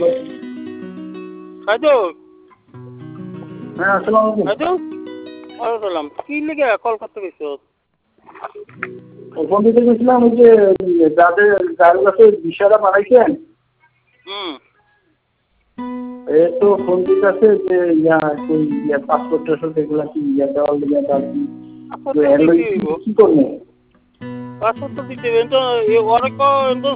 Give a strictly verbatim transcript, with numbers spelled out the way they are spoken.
খাইছো? হ্যাঁ আসসালামু আলাইকুম। খাইছো? ওয়ালাইকুম কি লিগে কল করতে গেছো? ফোন দিতে গেছিলাম ওই যে যাদের যার কাছে ভিসাটা পাঠাইছেন হুম এ তো ফোন দিতেছে যে ইয়া ওই ইয়া পাসপোর্ট টাসপোর্ট এগুলা কি ইয়া দেওয়ার লিগে তার কি পাসপোর্ট তো দিতে হইব। কি করবো? পাসপোর্ট তো দিতে হইব। তো অনেক